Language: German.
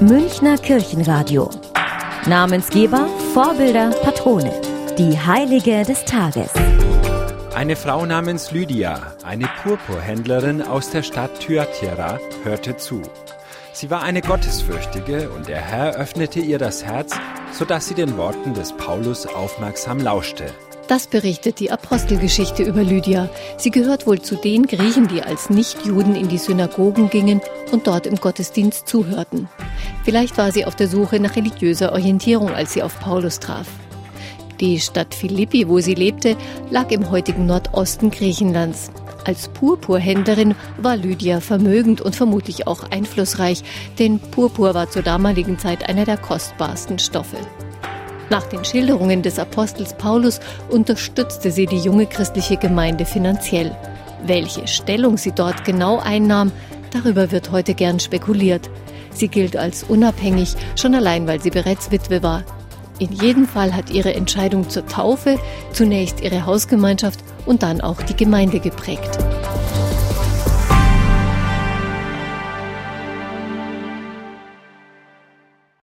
Münchner Kirchenradio. Namensgeber, Vorbilder, Patrone. Die Heilige des Tages. Eine Frau namens Lydia, eine Purpurhändlerin aus der Stadt Thyatira, hörte zu. Sie war eine Gottesfürchtige und der Herr öffnete ihr das Herz, sodass sie den Worten des Paulus aufmerksam lauschte. Das berichtet die Apostelgeschichte über Lydia. Sie gehört wohl zu den Griechen, die als Nichtjuden in die Synagogen gingen und dort im Gottesdienst zuhörten. Vielleicht war sie auf der Suche nach religiöser Orientierung, als sie auf Paulus traf. Die Stadt Philippi, wo sie lebte, lag im heutigen Nordosten Griechenlands. Als Purpurhändlerin war Lydia vermögend und vermutlich auch einflussreich, denn Purpur war zur damaligen Zeit einer der kostbarsten Stoffe. Nach den Schilderungen des Apostels Paulus unterstützte sie die junge christliche Gemeinde finanziell. Welche Stellung sie dort genau einnahm, darüber wird heute gern spekuliert. Sie gilt als unabhängig, schon allein, weil sie bereits Witwe war. In jedem Fall hat ihre Entscheidung zur Taufe zunächst ihre Hausgemeinschaft und dann auch die Gemeinde geprägt.